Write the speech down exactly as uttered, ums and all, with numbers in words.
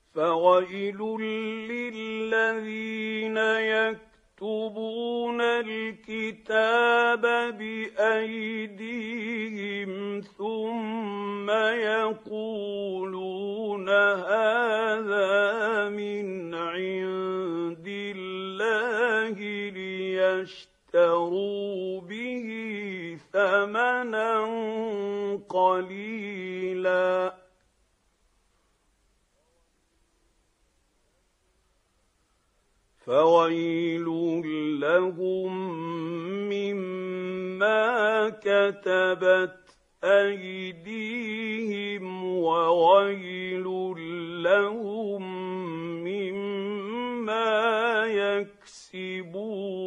فويل للذين يكتبون الكتاب بأيديهم ثم يقولون هذا من عند الله ليشتروا به ثمنا قليلا فويل لهم مما كتبت أيديهم وويل لهم مما يكسبون.